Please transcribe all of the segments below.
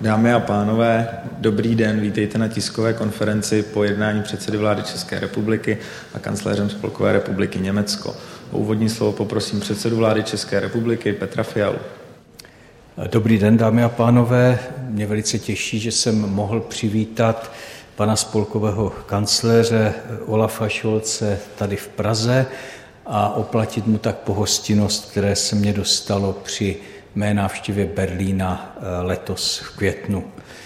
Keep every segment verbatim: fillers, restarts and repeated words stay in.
Dámy a pánové, dobrý den, vítejte na tiskové konferenci po jednání předsedy vlády České republiky a kancléřem Spolkové republiky Německo. O úvodní slovo poprosím předsedu vlády České republiky Petra Fialu. Dobrý den, dámy a pánové. Mě velice těší, že jsem mohl přivítat pana spolkového kancléře Olafa Scholze tady v Praze a oplatit mu tak pohostinnost, které se mě dostalo při mé návštěvě Berlína letos v květnu.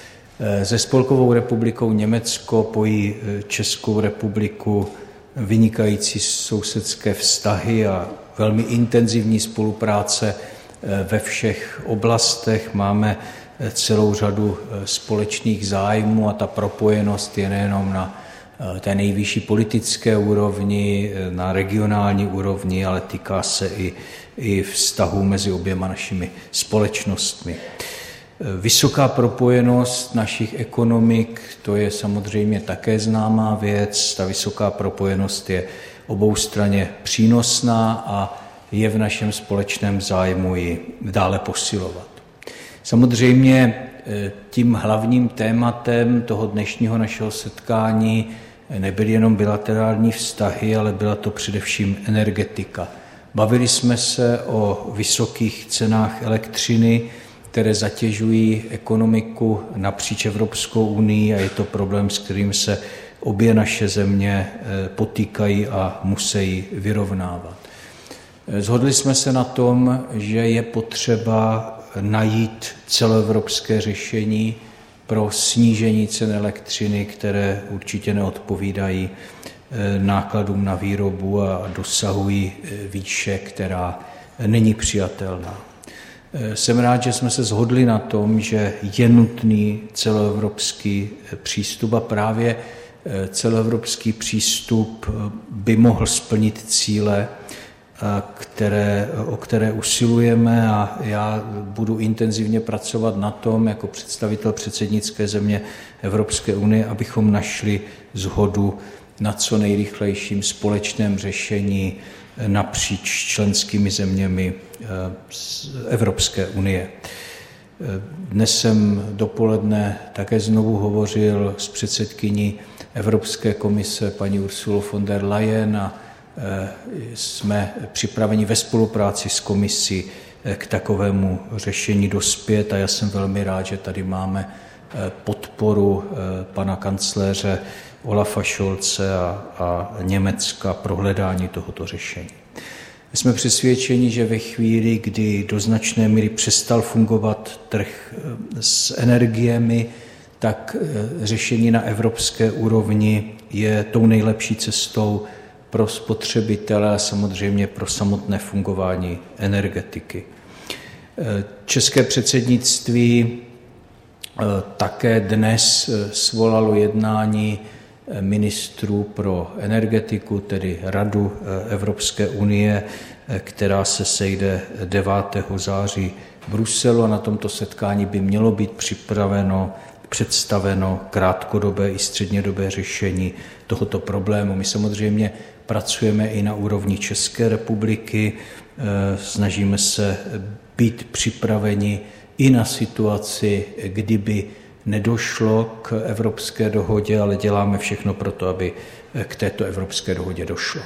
Se Spolkovou republikou Německo pojí Českou republiku vynikající sousedské vztahy a velmi intenzivní spolupráce ve všech oblastech. Máme celou řadu společných zájmů a ta propojenost je nejenom na té nejvyšší politické úrovni, na regionální úrovni, ale týká se i, i vztahů mezi oběma našimi společnostmi. Vysoká propojenost našich ekonomik, to je samozřejmě také známá věc. Ta vysoká propojenost je oboustranně přínosná a je v našem společném zájmu ji dále posilovat. Samozřejmě tím hlavním tématem toho dnešního našeho setkání nebyly jenom bilaterální vztahy, ale byla to především energetika. Bavili jsme se o vysokých cenách elektřiny, které zatěžují ekonomiku napříč Evropskou unii a je to problém, s kterým se obě naše země potýkají a musí vyrovnávat. Shodli jsme se na tom, že je potřeba najít celoevropské řešení pro snížení cen elektřiny, které určitě neodpovídají nákladům na výrobu a dosahují výše, která není přijatelná. Jsem rád, že jsme se shodli na tom, že je nutný celoevropský přístup a právě celoevropský přístup by mohl splnit cíle, Které, o které usilujeme a já budu intenzivně pracovat na tom jako představitel předsednické země Evropské unie, abychom našli shodu na co nejrychlejším společném řešení napříč členskými zeměmi Evropské unie. Dnes jsem dopoledne také znovu hovořil s předsedkyní Evropské komise paní Ursulou von der Leyen a jsme připraveni ve spolupráci s komisí k takovému řešení dospět a já jsem velmi rád, že tady máme podporu pana kancléře Olafa Scholze a, a Německa pro hledání tohoto řešení. Jsme přesvědčeni, že ve chvíli, kdy do značné míry přestal fungovat trh s energiemi, tak řešení na evropské úrovni je tou nejlepší cestou pro spotřebitele a samozřejmě pro samotné fungování energetiky. České předsednictví také dnes svolalo jednání ministrů pro energetiku, tedy Radu Evropské unie, která se sejde devátého září v Bruselu a na tomto setkání by mělo být připraveno představeno krátkodobé i střednědobé řešení tohoto problému. My samozřejmě pracujeme i na úrovni České republiky, snažíme se být připraveni i na situaci, kdyby nedošlo k evropské dohodě, ale děláme všechno pro to, aby k této evropské dohodě došlo.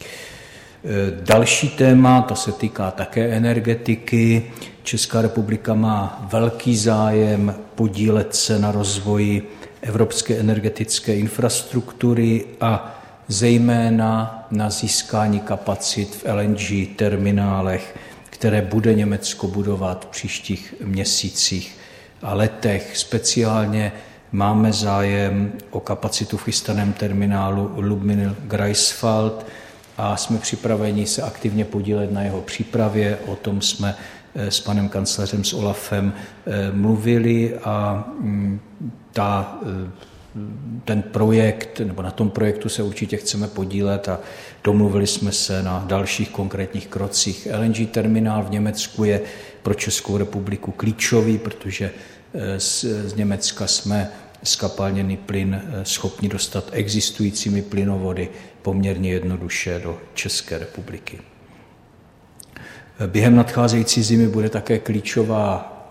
Další téma, to se týká také energetiky. Česká republika má velký zájem podílet se na rozvoji evropské energetické infrastruktury a zejména na získání kapacit v L N G terminálech, které bude Německo budovat v příštích měsících a letech. Speciálně máme zájem o kapacitu v chystaném terminálu Lubmin-Greifswald a jsme připraveni se aktivně podílet na jeho přípravě. O tom jsme s panem kancléřem, s Olafem mluvili a ta, ten projekt, nebo na tom projektu se určitě chceme podílet a domluvili jsme se na dalších konkrétních krocích. L N G terminál v Německu je pro Českou republiku klíčový, protože z, z Německa jsme zkapalněný plyn schopni dostat existujícími plynovody poměrně jednoduše do České republiky. Během nadcházející zimy bude také klíčová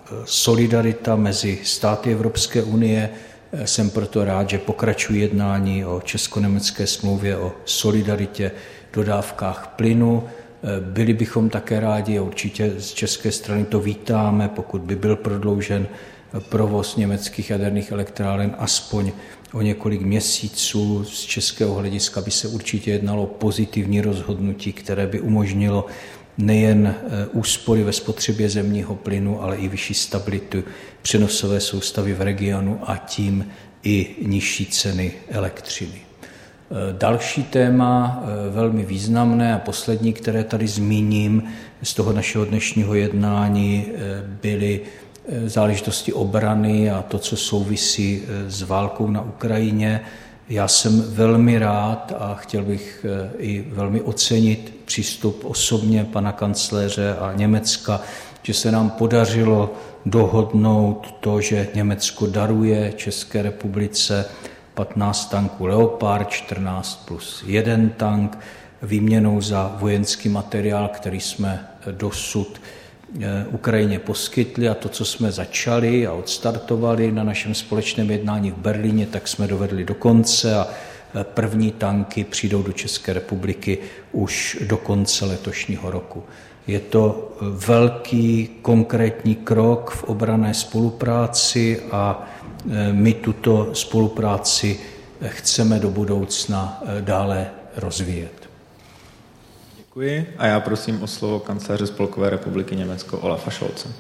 solidarita mezi státy Evropské unie. Jsem proto rád, že pokračují jednání o česko-německé smlouvě o solidaritě v dodávkách plynu. Byli bychom také rádi a určitě z české strany to vítáme, pokud by byl prodloužen provoz německých jaderných elektráren aspoň o několik měsíců. Z českého hlediska by se určitě jednalo o pozitivní rozhodnutí, které by umožnilo nejen úspory ve spotřebě zemního plynu, ale i vyšší stabilitu přenosové soustavy v regionu a tím i nižší ceny elektřiny. Další téma, velmi významné a poslední, které tady zmíním z toho našeho dnešního jednání, byly záležitosti obrany a to, co souvisí s válkou na Ukrajině. Já jsem velmi rád a chtěl bych i velmi ocenit přístup osobně pana kancléře a Německa, že se nám podařilo dohodnout to, že Německo daruje České republice patnáct tanků Leopard, čtrnáct plus jeden tank, výměnou za vojenský materiál, který jsme dosud Ukrajině poskytli, a to, co jsme začali a odstartovali na našem společném jednání v Berlíně, tak jsme dovedli do konce a první tanky přijdou do České republiky už do konce letošního roku. Je to velký konkrétní krok v obranné spolupráci a my tuto spolupráci chceme do budoucna dále rozvíjet. Děkuji a já prosím o slovo kancléře Spolkové republiky Německo Olafa Scholze.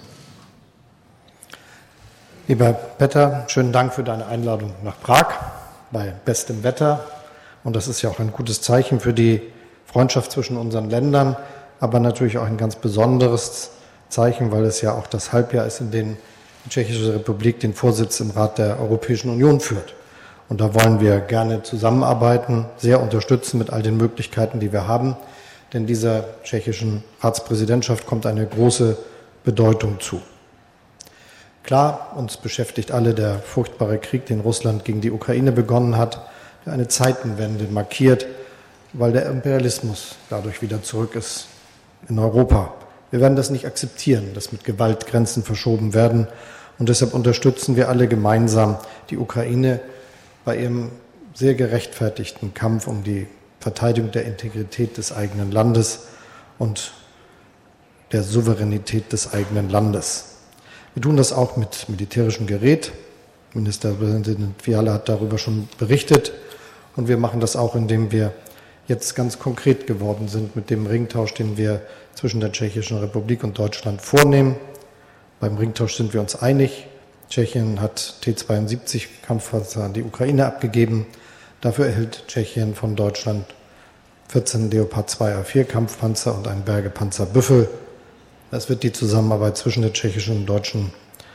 Lieber Peter, schönen Dank für deine Einladung nach Prag bei bestem Wetter. Und das ist ja auch ein gutes Zeichen für die Freundschaft zwischen unseren Ländern, aber natürlich auch ein ganz besonderes Zeichen, weil es ja auch das Halbjahr ist, in dem die Tschechische Republik den Vorsitz im Rat der Europäischen Union führt. Und da wollen wir gerne zusammenarbeiten, sehr unterstützen mit all den Möglichkeiten, die wir haben. Denn dieser tschechischen Ratspräsidentschaft kommt eine große Bedeutung zu. Klar, uns beschäftigt alle der furchtbare Krieg, den Russland gegen die Ukraine begonnen hat, der eine Zeitenwende markiert, weil der Imperialismus dadurch wieder zurück ist in Europa. Wir werden das nicht akzeptieren, dass mit Gewalt Grenzen verschoben werden. Und deshalb unterstützen wir alle gemeinsam die Ukraine bei ihrem sehr gerechtfertigten Kampf um die Verteidigung der Integrität des eigenen Landes und der Souveränität des eigenen Landes. Wir tun das auch mit militärischem Gerät. Ministerpräsident Fiala hat darüber schon berichtet. Und wir machen das auch, indem wir jetzt ganz konkret geworden sind mit dem Ringtausch, den wir zwischen der Tschechischen Republik und Deutschland vornehmen. Beim Ringtausch sind wir uns einig. Tschechien hat T zweiundsiebzig Kampfpanzer an die Ukraine abgegeben. Dafür erhält Tschechien von Deutschland vierzehn Leopard zwei A vier Kampfpanzer und einen Bergepanzer Büffel. Das wird die Zusammenarbeit zwischen der tschechischen und deutschen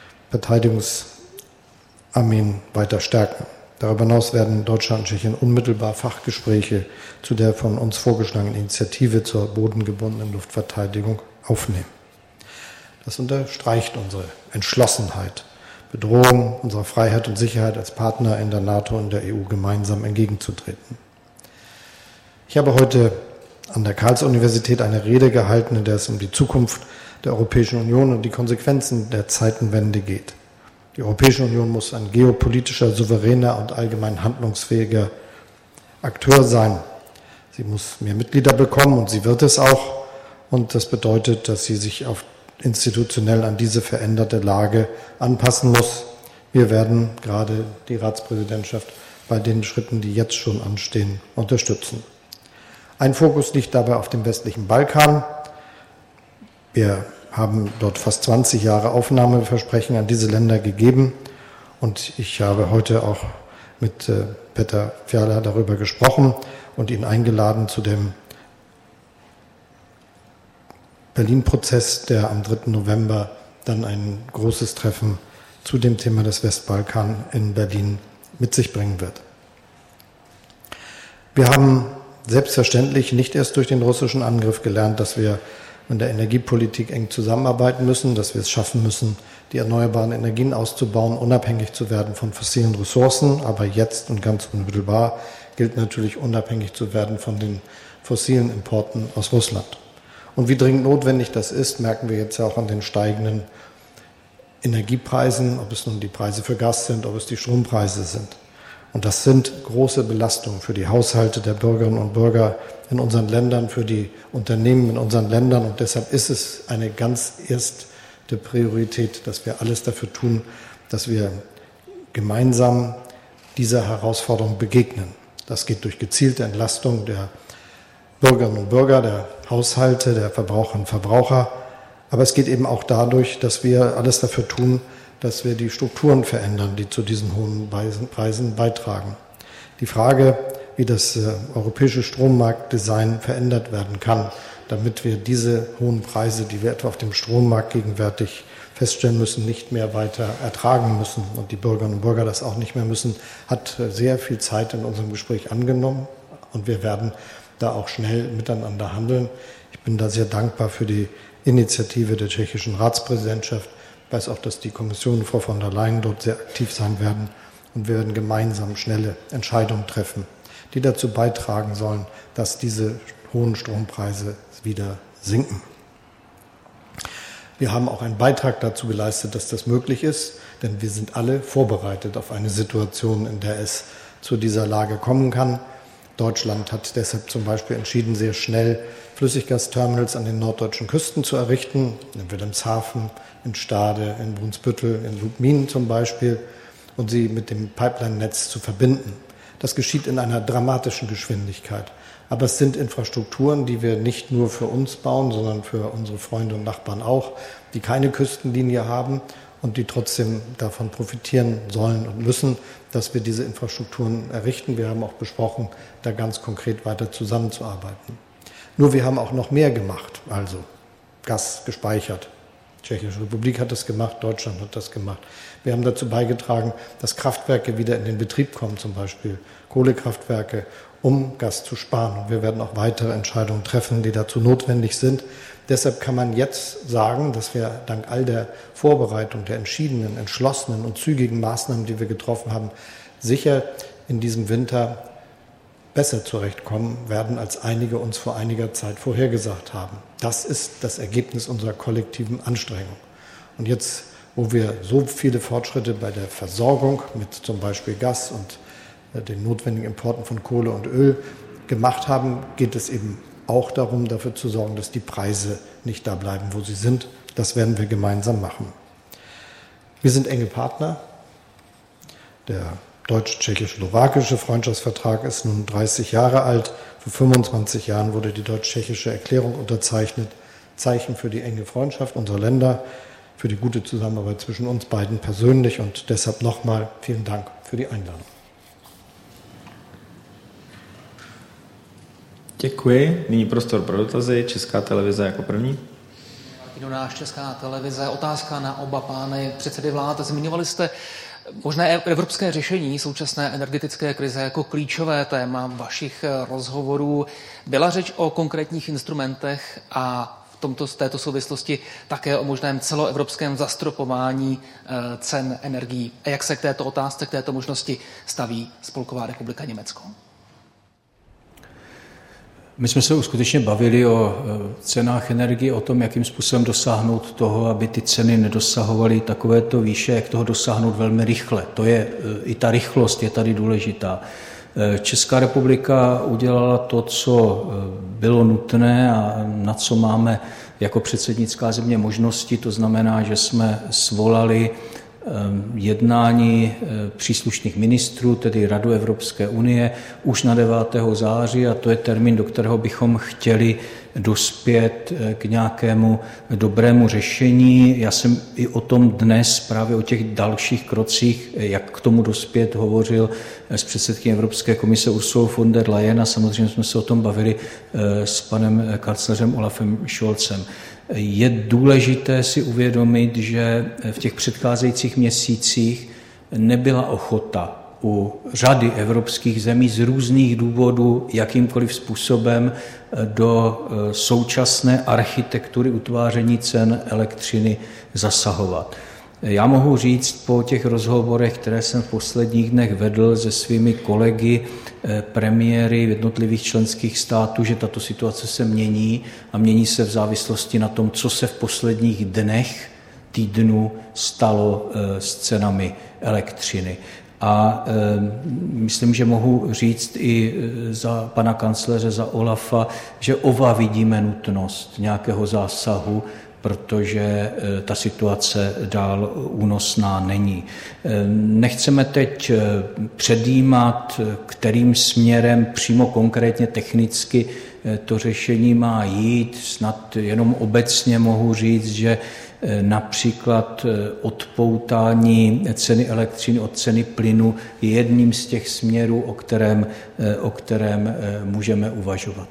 Verteidigungsarmeen weiter stärken. Darüber hinaus werden Deutschland und Tschechien unmittelbar Fachgespräche zu der von uns vorgeschlagenen Initiative zur bodengebundenen Luftverteidigung aufnehmen. Das unterstreicht unsere Entschlossenheit, Bedrohung unserer Freiheit und Sicherheit als Partner in der NATO und der E U gemeinsam entgegenzutreten. Ich habe heute an der Karls-Universität eine Rede gehalten, in der es um die Zukunft der Europäischen Union und die Konsequenzen der Zeitenwende geht. Die Europäische Union muss ein geopolitischer, souveräner und allgemein handlungsfähiger Akteur sein. Sie muss mehr Mitglieder bekommen und sie wird es auch. Und das bedeutet, dass sie sich auf institutionell an diese veränderte Lage anpassen muss. Wir werden gerade die Ratspräsidentschaft bei den Schritten, die jetzt schon anstehen, unterstützen. Ein Fokus liegt dabei auf dem westlichen Balkan. Wir haben dort fast zwanzig Jahre Aufnahmeversprechen an diese Länder gegeben. Und ich habe heute auch mit Peter Fiala darüber gesprochen und ihn eingeladen zu dem Berlin-Prozess, der am dritten November dann ein großes Treffen zu dem Thema des Westbalkan in Berlin mit sich bringen wird. Wir haben selbstverständlich nicht erst durch den russischen Angriff gelernt, dass wir in der Energiepolitik eng zusammenarbeiten müssen, dass wir es schaffen müssen, die erneuerbaren Energien auszubauen, unabhängig zu werden von fossilen Ressourcen. Aber jetzt und ganz unmittelbar gilt natürlich, unabhängig zu werden von den fossilen Importen aus Russland. Und wie dringend notwendig das ist, merken wir jetzt ja auch an den steigenden Energiepreisen, ob es nun die Preise für Gas sind, ob es die Strompreise sind. Und das sind große Belastungen für die Haushalte der Bürgerinnen und Bürger in unseren Ländern, für die Unternehmen in unseren Ländern. Und deshalb ist es eine ganz erste Priorität, dass wir alles dafür tun, dass wir gemeinsam dieser Herausforderung begegnen. Das geht durch gezielte Entlastung der Bürgerinnen und Bürger, der Haushalte, der Verbraucherinnen und Verbraucher. Aber es geht eben auch dadurch, dass wir alles dafür tun, dass wir die Strukturen verändern, die zu diesen hohen Preisen beitragen. Die Frage, wie das äh, europäische Strommarktdesign verändert werden kann, damit wir diese hohen Preise, die wir etwa auf dem Strommarkt gegenwärtig feststellen müssen, nicht mehr weiter ertragen müssen und die Bürgerinnen und Bürger das auch nicht mehr müssen, hat äh, sehr viel Zeit in unserem Gespräch angenommen und wir werden da auch schnell miteinander handeln. Ich bin da sehr dankbar für die Initiative der tschechischen Ratspräsidentschaft. Ich weiß auch, dass die Kommission, Frau von der Leyen, dort sehr aktiv sein werden und wir werden gemeinsam schnelle Entscheidungen treffen, die dazu beitragen sollen, dass diese hohen Strompreise wieder sinken. Wir haben auch einen Beitrag dazu geleistet, dass das möglich ist, denn wir sind alle vorbereitet auf eine Situation, in der es zu dieser Lage kommen kann. Deutschland hat deshalb zum Beispiel entschieden, sehr schnell Flüssiggasterminals an den norddeutschen Küsten zu errichten, in Wilhelmshaven, in Stade, in Brunsbüttel, in Lubmin zum Beispiel, und sie mit dem Pipeline-Netz zu verbinden. Das geschieht in einer dramatischen Geschwindigkeit. Aber es sind Infrastrukturen, die wir nicht nur für uns bauen, sondern für unsere Freunde und Nachbarn auch, die keine Küstenlinie haben und die trotzdem davon profitieren sollen und müssen, dass wir diese Infrastrukturen errichten. Wir haben auch besprochen, da ganz konkret weiter zusammenzuarbeiten. Nur wir haben auch noch mehr gemacht, also Gas gespeichert. Die Tschechische Republik hat das gemacht, Deutschland hat das gemacht. Wir haben dazu beigetragen, dass Kraftwerke wieder in den Betrieb kommen, zum Beispiel Kohlekraftwerke, um Gas zu sparen. Und wir werden auch weitere Entscheidungen treffen, die dazu notwendig sind. Deshalb kann man jetzt sagen, dass wir dank all der Vorbereitung, der entschiedenen, entschlossenen und zügigen Maßnahmen, die wir getroffen haben, sicher in diesem Winter besser zurechtkommen werden, als einige uns vor einiger Zeit vorhergesagt haben. Das ist das Ergebnis unserer kollektiven Anstrengung. Und jetzt, wo wir so viele Fortschritte bei der Versorgung mit zum Beispiel Gas und den notwendigen Importen von Kohle und Öl gemacht haben, geht es eben auch darum, dafür zu sorgen, dass die Preise nicht da bleiben, wo sie sind. Das werden wir gemeinsam machen. Wir sind enge Partner. Der deutsch-tschechisch-slowakische Freundschaftsvertrag ist nun dreißig Jahre alt. Vor fünfundzwanzig Jahren wurde die deutsch-tschechische Erklärung unterzeichnet. Zeichen für die enge Freundschaft unserer Länder, für die gute Zusammenarbeit zwischen uns beiden persönlich. Und deshalb nochmal vielen Dank für die Einladung. Děkuji. Nyní prostor pro dotazy. Česká televize jako první. Náš Česká televize. Otázka na oba pány předsedy vlád. Zmiňovali jste možné evropské řešení současné energetické krize jako klíčové téma vašich rozhovorů. Byla řeč o konkrétních instrumentech a v tomto, z této souvislosti také o možném celoevropském zastropování cen energií. A jak se k této otázce, k této možnosti staví Spolková republika Německo? My jsme se skutečně bavili o cenách energie, o tom, jakým způsobem dosáhnout toho, aby ty ceny nedosahovaly takovéto výše, jak toho dosáhnout velmi rychle. To je, i ta rychlost je tady důležitá. Česká republika udělala to, co bylo nutné a na co máme jako předsednická země možnosti. To znamená, že jsme svolali jednání příslušných ministrů, tedy Radu Evropské unie, už na devátého září a to je termín, do kterého bychom chtěli dospět k nějakému dobrému řešení. Já jsem i o tom dnes, právě o těch dalších krocích, jak k tomu dospět, hovořil s předsedkyní Evropské komise Ursulou von der Leyen a samozřejmě jsme se o tom bavili s panem kancléřem Olafem Scholzem. Je důležité si uvědomit, že v těch předcházejících měsících nebyla ochota u řady evropských zemí z různých důvodů jakýmkoliv způsobem do současné architektury utváření cen elektřiny zasahovat. Já mohu říct po těch rozhovorech, které jsem v posledních dnech vedl se svými kolegy, premiéry jednotlivých členských států, že tato situace se mění a mění se v závislosti na tom, co se v posledních dnech týdnu stalo s cenami elektřiny. A e, myslím, že mohu říct i za pana kancléře, za Olafa, že oba vidíme nutnost nějakého zásahu, protože e, ta situace dál únosná není. E, nechceme teď předjímat, kterým směrem přímo konkrétně technicky e, to řešení má jít. Snad jenom obecně mohu říct, že například odpoutání ceny elektřiny od ceny plynu je jedním z těch směrů, o kterém, o kterém můžeme uvažovat.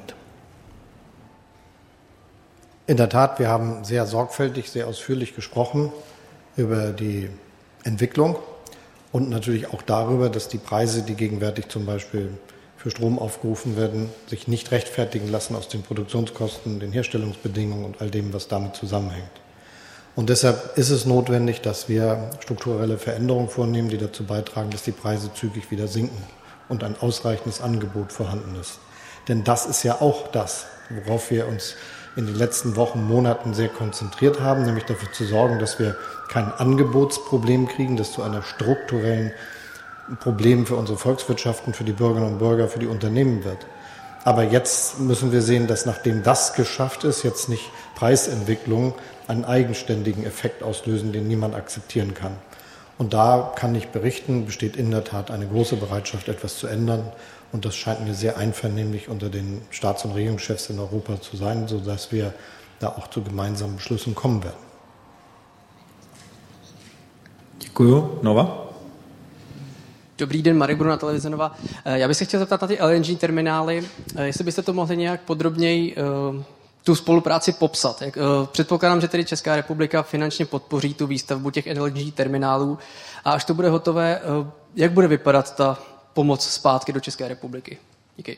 In der Tat, wir haben sehr sorgfältig, sehr ausführlich gesprochen über die Entwicklung und natürlich auch darüber, dass die Preise, die gegenwärtig zum Beispiel für Strom aufgerufen werden, sich nicht rechtfertigen lassen aus den Produktionskosten, den Herstellungsbedingungen und all dem, was damit zusammenhängt. Und deshalb ist es notwendig, dass wir strukturelle Veränderungen vornehmen, die dazu beitragen, dass die Preise zügig wieder sinken und ein ausreichendes Angebot vorhanden ist. Denn das ist ja auch das, worauf wir uns in den letzten Wochen, Monaten sehr konzentriert haben, nämlich dafür zu sorgen, dass wir kein Angebotsproblem kriegen, das zu einer strukturellen Problem für unsere Volkswirtschaften, für die Bürgerinnen und Bürger, für die Unternehmen wird. Aber jetzt müssen wir sehen, dass nachdem das geschafft ist, jetzt nicht Preisentwicklungen einen eigenständigen Effekt auslösen, den niemand akzeptieren kann. Und da kann ich berichten, besteht in der Tat eine große Bereitschaft, etwas zu ändern. Und das scheint mir sehr einvernehmlich unter den Staats- und Regierungschefs in Europa zu sein, sodass wir da auch zu gemeinsamen Beschlüssen kommen werden. Děkuju. Nova? Dobrý den, Marek Bruna, televize Nova. Já bych se chtěl zeptat na ty L N G terminály, jestli byste to mohli nějak podrobněji tu spolupráci popsat. Jak, předpokládám, že tedy Česká republika finančně podpoří tu výstavbu těch L N G terminálů a až to bude hotové, jak bude vypadat ta pomoc zpátky do České republiky? Díky.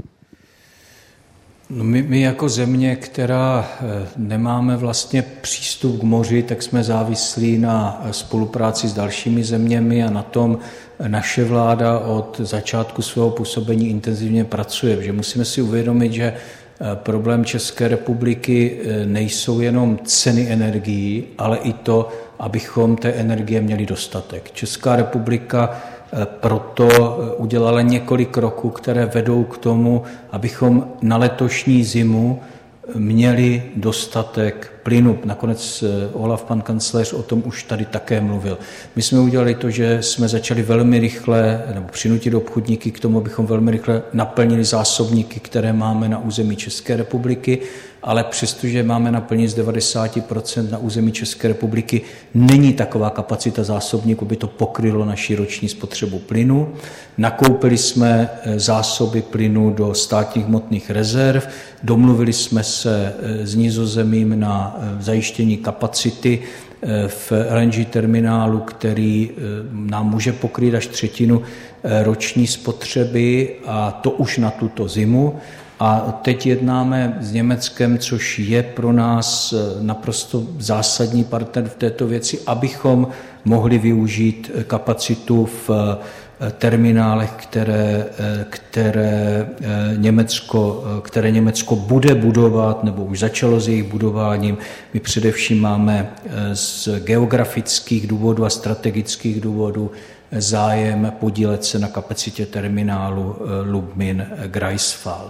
No my, my jako země, která nemáme vlastně přístup k moři, tak jsme závislí na spolupráci s dalšími zeměmi a na tom naše vláda od začátku svého působení intenzivně pracuje. Že musíme si uvědomit, že problém České republiky nejsou jenom ceny energií, ale i to, abychom té energie měli dostatek. Česká republika proto udělala několik kroků, které vedou k tomu, abychom na letošní zimu měli dostatek plynu. Nakonec Olaf, pan kancléř, o tom už tady také mluvil. My jsme udělali to, že jsme začali velmi rychle, nebo přinutit obchodníky k tomu, abychom velmi rychle naplnili zásobníky, které máme na území České republiky, ale přestože máme naplnit z devadesát procent na území České republiky, není taková kapacita zásobníků, by to pokrylo naši roční spotřebu plynu. Nakoupili jsme zásoby plynu do státních hmotných rezerv, domluvili jsme se s Nizozemím na zajištění kapacity v L N G terminálu, který nám může pokrýt až třetinu roční spotřeby, a to už na tuto zimu. A teď jednáme s Německem, což je pro nás naprosto zásadní partner v této věci, abychom mohli využít kapacitu v terminálech, které, které, Německo, které Německo bude budovat nebo už začalo s jejich budováním. My především máme z geografických důvodů a strategických důvodů zájem podílet se na kapacitě terminálu Lubmin-Greifswald.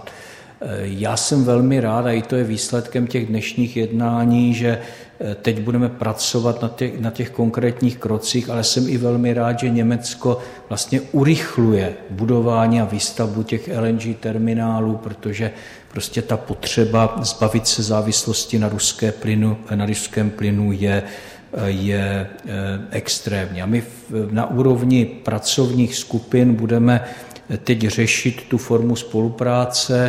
Já jsem velmi rád, a i to je výsledkem těch dnešních jednání, že teď budeme pracovat na těch, na těch konkrétních krocích, ale jsem i velmi rád, že Německo vlastně urychluje budování a výstavbu těch L N G terminálů, protože prostě ta potřeba zbavit se závislosti na, ruské plynu, na ruském plynu je, je extrémní. A my na úrovni pracovních skupin budeme teď řešit tu formu spolupráce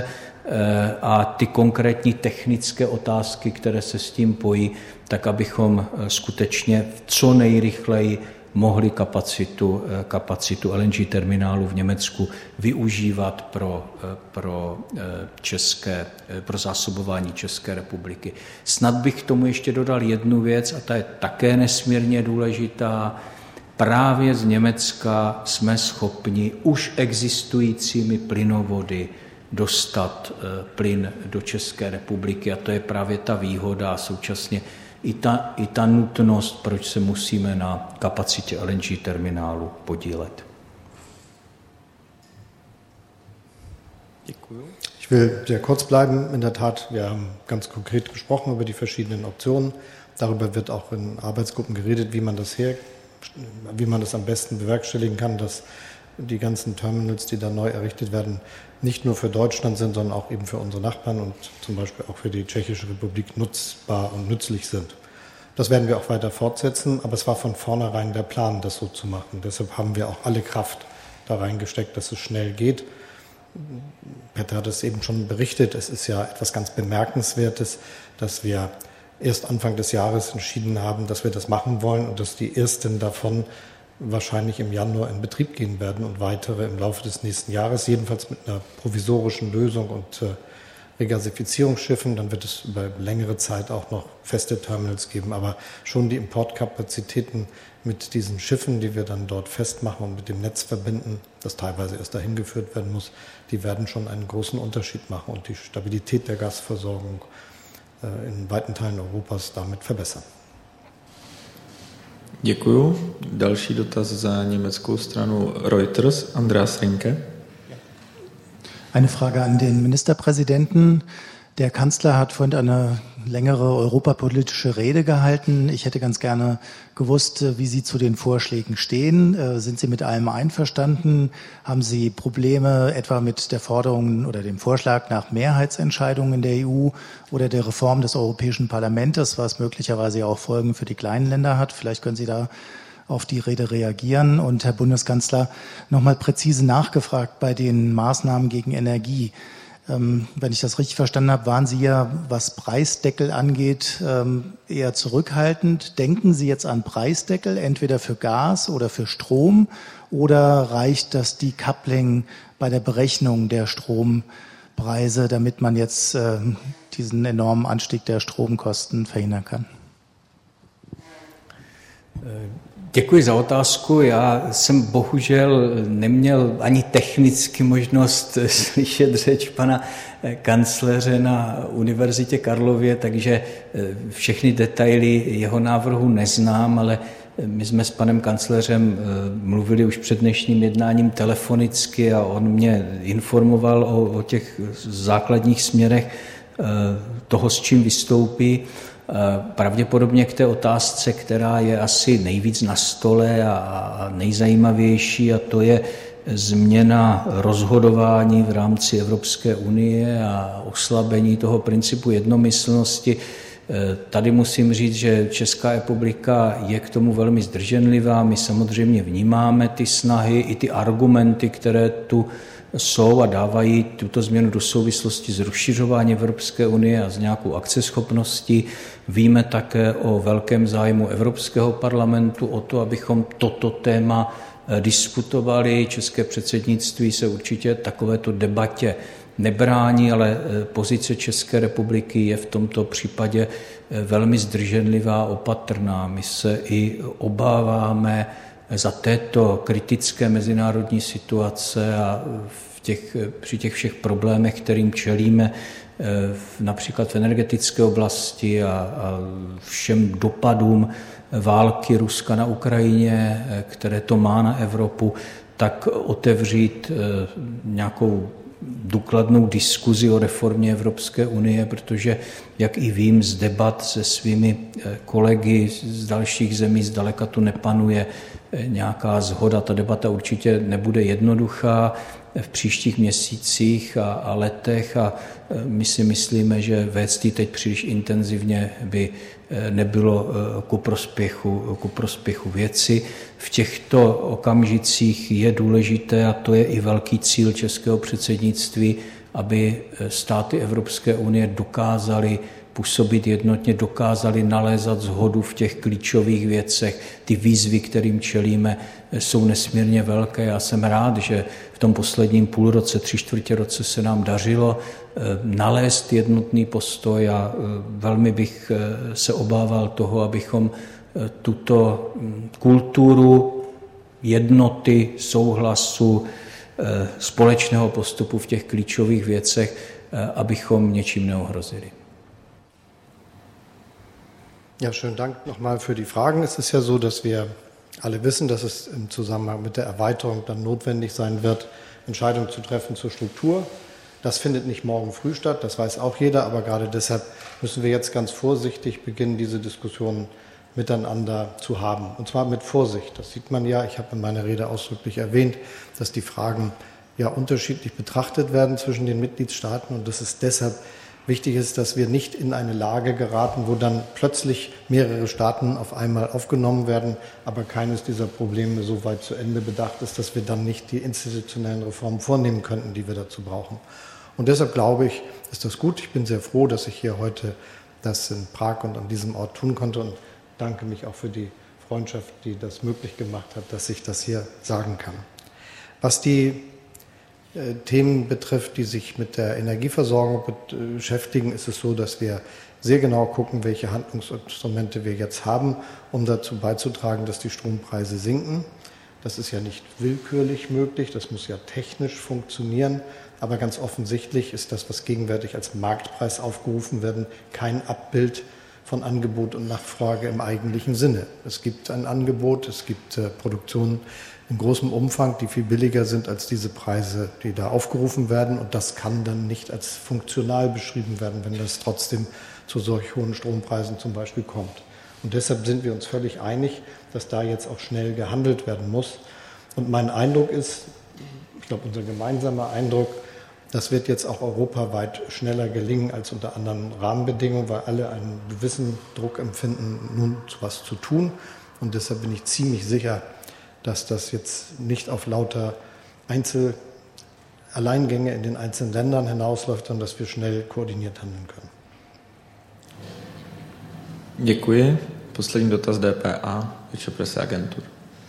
a ty konkrétní technické otázky, které se s tím pojí, tak abychom skutečně co nejrychleji mohli kapacitu, kapacitu L N G terminálu v Německu využívat pro, pro, české, pro zásobování České republiky. Snad bych k tomu ještě dodal jednu věc, a ta je také nesmírně důležitá. Právě z Německa jsme schopni už existujícími plynovody dostat plyn do České republiky, a to je právě ta výhoda a současně i ta, i ta nutnost, proč se musíme na kapacitě L N G terminálu podílet. Děkuji. Ich will sehr kurz bleiben. In der Tat, wir haben ganz konkret gesprochen über die verschiedenen Optionen. Darüber wird auch in Arbeitsgruppen geredet, wie man das her, wie man das am besten bewerkstelligen kann, dass die ganzen Terminals, die da neu errichtet werden, nicht nur für Deutschland sind, sondern auch eben für unsere Nachbarn und zum Beispiel auch für die Tschechische Republik nutzbar und nützlich sind. Das werden wir auch weiter fortsetzen, aber es war von vornherein der Plan, das so zu machen. Deshalb haben wir auch alle Kraft da reingesteckt, dass es schnell geht. Peter hat es eben schon berichtet, es ist ja etwas ganz Bemerkenswertes, dass wir erst Anfang des Jahres entschieden haben, dass wir das machen wollen und dass die ersten davon wahrscheinlich im Januar in Betrieb gehen werden und weitere im Laufe des nächsten Jahres, jedenfalls mit einer provisorischen Lösung und äh, Regasifizierungsschiffen. Dann wird es über längere Zeit auch noch feste Terminals geben, aber schon die Importkapazitäten mit diesen Schiffen, die wir dann dort festmachen und mit dem Netz verbinden, das teilweise erst dahin geführt werden muss, die werden schon einen großen Unterschied machen und die Stabilität der Gasversorgung äh, in weiten Teilen Europas damit verbessern. Děkuju. Další dotaz za německou stranu Reuters, Andreas Rinke. Eine Frage an den Ministerpräsidenten. Der Kanzler hat vorhin eine längere europapolitische Rede gehalten. Ich hätte ganz gerne gewusst, wie Sie zu den Vorschlägen stehen. Sind Sie mit allem einverstanden? Haben Sie Probleme etwa mit der Forderung oder dem Vorschlag nach Mehrheitsentscheidungen in der E U oder der Reform des Europäischen Parlaments, was möglicherweise auch Folgen für die kleinen Länder hat? Vielleicht können Sie da auf die Rede reagieren. Und Herr Bundeskanzler, nochmal präzise nachgefragt bei den Maßnahmen gegen Energie. Ähm, wenn ich das richtig verstanden habe, waren Sie ja, was Preisdeckel angeht, ähm, eher zurückhaltend. Denken Sie jetzt an Preisdeckel, entweder für Gas oder für Strom, oder reicht das Decoupling bei der Berechnung der Strompreise, damit man jetzt äh, diesen enormen Anstieg der Stromkosten verhindern kann? Děkuji za otázku. Já jsem bohužel neměl ani technicky možnost slyšet řeč pana kancléře na Univerzitě Karlově, takže všechny detaily jeho návrhu neznám, ale my jsme s panem kancléřem mluvili už před dnešním jednáním telefonicky a on mě informoval o, o těch základních směrech toho, s čím vystoupí. Pravděpodobně k té otázce, která je asi nejvíc na stole a nejzajímavější, a to je změna rozhodování v rámci Evropské unie a oslabení toho principu jednomyslnosti. Tady musím říct, že Česká republika je k tomu velmi zdrženlivá. My samozřejmě vnímáme ty snahy i ty argumenty, které tu jsou a dávají tuto změnu do souvislosti s rozšiřováním Evropské unie a s nějakou akceschopností. Víme také o velkém zájmu Evropského parlamentu o to, abychom toto téma diskutovali. České předsednictví se určitě takovéto debatě nebrání, ale pozice České republiky je v tomto případě velmi zdrženlivá, opatrná. My se i obáváme za této kritické mezinárodní situace a v těch, při těch všech problémech, kterým čelíme, například v energetické oblasti a, a všem dopadům války Ruska na Ukrajině, které to má na Evropu, tak otevřít nějakou důkladnou diskuzi o reformě Evropské unie, protože, jak i vím z debat se svými kolegy z dalších zemí, zdaleka tu nepanuje nějaká shoda. Ta debata určitě nebude jednoduchá v příštích měsících a, a letech a my si myslíme, že vést ji teď příliš intenzivně by nebylo ku prospěchu, ku prospěchu věci. V těchto okamžicích je důležité, a to je i velký cíl českého předsednictví, aby státy Evropské unie dokázaly působit jednotně, dokázali nalézat shodu v těch klíčových věcech. Ty výzvy, kterým čelíme, jsou nesmírně velké. Já jsem rád, že v tom posledním půlroce, tři čtvrtě roce se nám dařilo nalézt jednotný postoj a velmi bych se obával toho, abychom tuto kulturu jednoty, souhlasu, společného postupu v těch klíčových věcech, abychom něčím neohrozili. Ja, schönen Dank nochmal für die Fragen. Es ist ja so, dass wir alle wissen, dass es im Zusammenhang mit der Erweiterung dann notwendig sein wird, Entscheidungen zu treffen zur Struktur. Das findet nicht morgen früh statt, das weiß auch jeder, aber gerade deshalb müssen wir jetzt ganz vorsichtig beginnen, diese Diskussionen miteinander zu haben. Und zwar mit Vorsicht. Das sieht man ja, ich habe in meiner Rede ausdrücklich erwähnt, dass die Fragen ja unterschiedlich betrachtet werden zwischen den Mitgliedstaaten und dass es deshalb wichtig ist, dass wir nicht in eine Lage geraten, wo dann plötzlich mehrere Staaten auf einmal aufgenommen werden, aber keines dieser Probleme so weit zu Ende bedacht ist, dass wir dann nicht die institutionellen Reformen vornehmen könnten, die wir dazu brauchen. Und deshalb glaube ich, ist das gut. Ich bin sehr froh, dass ich hier heute das in Prag und an diesem Ort tun konnte und danke mich auch für die Freundschaft, die das möglich gemacht hat, dass ich das hier sagen kann. Was die Themen betrifft, die sich mit der Energieversorgung beschäftigen, ist es so, dass wir sehr genau gucken, welche Handlungsinstrumente wir jetzt haben, um dazu beizutragen, dass die Strompreise sinken. Das ist ja nicht willkürlich möglich, das muss ja technisch funktionieren, aber ganz offensichtlich ist das, was gegenwärtig als Marktpreis aufgerufen wird, kein Abbild von Angebot und Nachfrage im eigentlichen Sinne. Es gibt ein Angebot, es gibt äh, Produktionen in großem Umfang, die viel billiger sind als diese Preise, die da aufgerufen werden. Und das kann dann nicht als funktional beschrieben werden, wenn das trotzdem zu solch hohen Strompreisen zum Beispiel kommt. Und deshalb sind wir uns völlig einig, dass da jetzt auch schnell gehandelt werden muss. Und mein Eindruck ist, ich glaube, unser gemeinsamer Eindruck, das wird jetzt auch europaweit schneller gelingen als unter anderen Rahmenbedingungen, weil alle einen gewissen Druck empfinden, nun was zu tun. Und deshalb bin ich ziemlich sicher, dass das jetzt nicht auf lauter Einzel-Alleingänge in den einzelnen Ländern hinausläuft, sondern dass wir schnell koordiniert handeln können. Děkuji. Poslední dotaz D P A, Vizepräsidentur.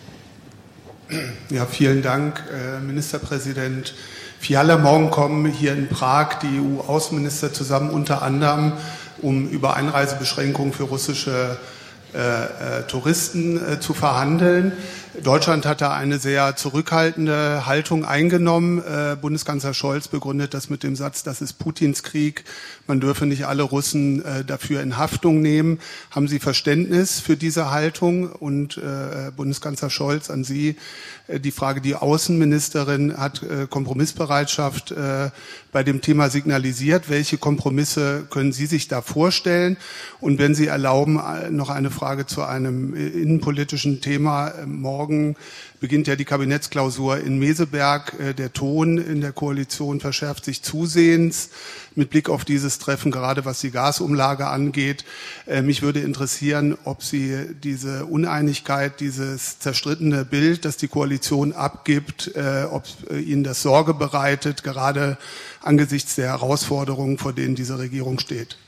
Ja, vielen Dank, Ministerpräsident Fiala. Morgen kommen hier in Prag die E U-Außenminister zusammen, unter anderem, um über Einreisebeschränkungen für russische äh, äh, Touristen äh, zu verhandeln. Deutschland hat da eine sehr zurückhaltende Haltung eingenommen. Äh, Bundeskanzler Scholz begründet das mit dem Satz, das ist Putins Krieg. Man dürfe nicht alle Russen äh, dafür in Haftung nehmen. Haben Sie Verständnis für diese Haltung? Und äh, Bundeskanzler Scholz, an Sie äh, die Frage, die Außenministerin hat äh, Kompromissbereitschaft äh, bei dem Thema signalisiert. Welche Kompromisse können Sie sich da vorstellen? Und wenn Sie erlauben, äh, noch eine Frage zu einem äh, innenpolitischen Thema. Äh, morgen beginnt ja die Kabinettsklausur in Meseberg. Der Ton in der Koalition verschärft sich zusehends mit Blick auf dieses Treffen, gerade was die Gasumlage angeht. Mich würde interessieren, ob Sie diese Uneinigkeit, dieses zerstrittene Bild, das die Koalition abgibt, ob Ihnen das Sorge bereitet, gerade angesichts der Herausforderungen, vor denen diese Regierung steht.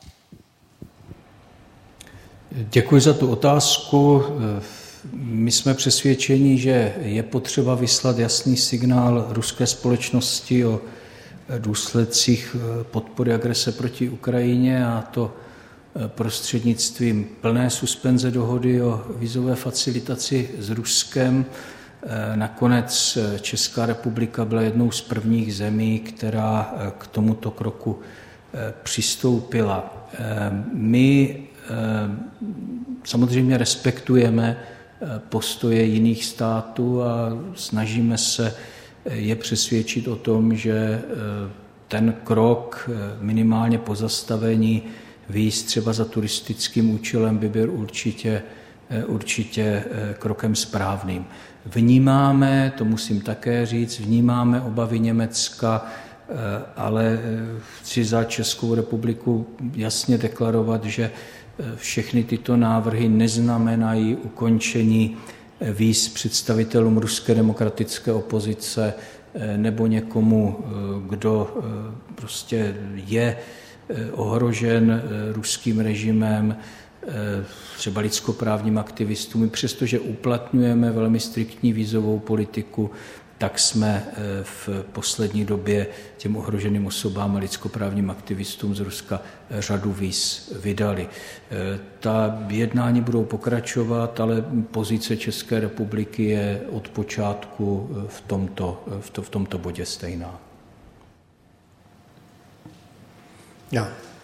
Děkuji za tu otázku. My jsme přesvědčeni, že je potřeba vyslat jasný signál ruské společnosti o důsledcích podpory agrese proti Ukrajině, a to prostřednictvím plné suspenze dohody o vízové facilitaci s Ruskem. Nakonec Česká republika byla jednou z prvních zemí, která k tomuto kroku přistoupila. My samozřejmě respektujeme postoje jiných států a snažíme se je přesvědčit o tom, že ten krok minimálně pozastavení víz třeba za turistickým účelem by byl určitě, určitě krokem správným. Vnímáme, to musím také říct, vnímáme obavy Německa, ale chci za Českou republiku jasně deklarovat, že všechny tyto návrhy neznamenají ukončení víz představitelům ruské demokratické opozice nebo někomu, kdo prostě je ohrožen ruským režimem, třeba lidskoprávním aktivistům. Přestože uplatňujeme velmi striktní vízovou politiku, tak jsme v poslední době těm ohroženým osobám a lidskoprávním aktivistům z Ruska řadu víz vydali. Ta jednání budou pokračovat, ale pozice České republiky je od počátku v tomto, v to, v tomto bodě stejná. Ja,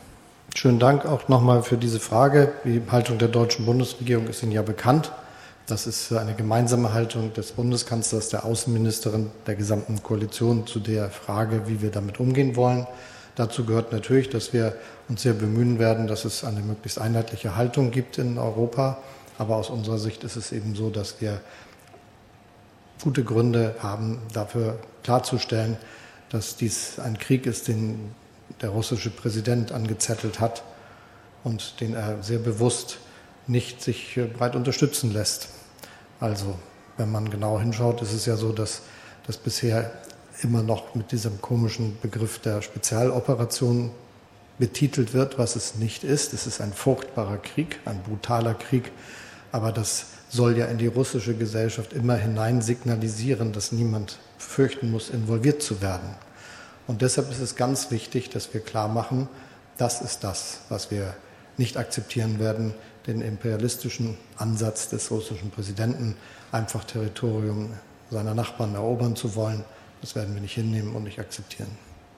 Schönen Dank auch nochmal für diese Frage. Die Haltung der deutschen Bundesregierung ist Ihnen ja bekannt. Das ist eine gemeinsame Haltung des Bundeskanzlers, der Außenministerin, der gesamten Koalition zu der Frage, wie wir damit umgehen wollen. Dazu gehört natürlich, dass wir uns sehr bemühen werden, dass es eine möglichst einheitliche Haltung gibt in Europa. Aber aus unserer Sicht ist es eben so, dass wir gute Gründe haben, dafür klarzustellen, dass dies ein Krieg ist, den der russische Präsident angezettelt hat und den er sehr bewusst nicht sich breit unterstützen lässt. Also, wenn man genau hinschaut, ist es ja so, dass das bisher immer noch mit diesem komischen Begriff der Spezialoperation betitelt wird, was es nicht ist. Es ist ein furchtbarer Krieg, ein brutaler Krieg, aber das soll ja in die russische Gesellschaft immer hinein signalisieren, dass niemand fürchten muss, involviert zu werden. Und deshalb ist es ganz wichtig, dass wir klar machen, das ist das, was wir nicht akzeptieren werden, den imperialistischen Ansatz des russischen Präsidenten, einfach Territorium seiner Nachbarn erobern zu wollen. Das werden wir nicht hinnehmen und nicht akzeptieren.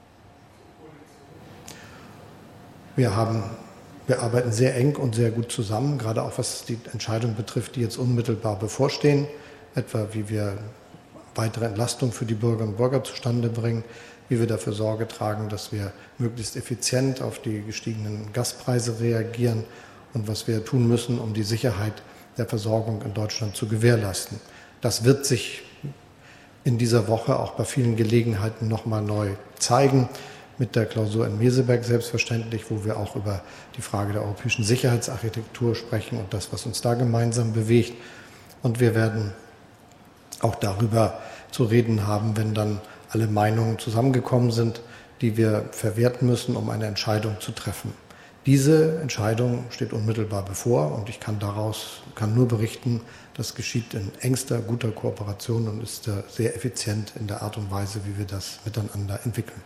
Wir haben, wir arbeiten sehr eng und sehr gut zusammen, gerade auch was die Entscheidungen betrifft, die jetzt unmittelbar bevorstehen, etwa wie wir weitere Entlastung für die Bürgerinnen und Bürger zustande bringen, wie wir dafür Sorge tragen, dass wir möglichst effizient auf die gestiegenen Gaspreise reagieren und was wir tun müssen, um die Sicherheit der Versorgung in Deutschland zu gewährleisten. Das wird sich in dieser Woche auch bei vielen Gelegenheiten nochmal neu zeigen, mit der Klausur in Meseberg selbstverständlich, wo wir auch über die Frage der europäischen Sicherheitsarchitektur sprechen und das, was uns da gemeinsam bewegt. Und wir werden auch darüber zu reden haben, wenn dann alle Meinungen zusammengekommen sind, die wir verwerten müssen, um eine Entscheidung zu treffen. Diese Entscheidung steht unmittelbar bevor und ich kann daraus kann nur berichten, das geschieht in engster, guter Kooperation und ist sehr effizient in der Art und Weise, wie wir das miteinander entwickeln.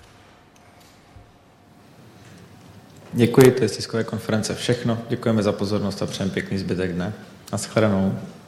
Děkuji, to je z tiskové konference všechno. Děkujeme za pozornost a přejeme pěkný zbytek dne. Naschledanou.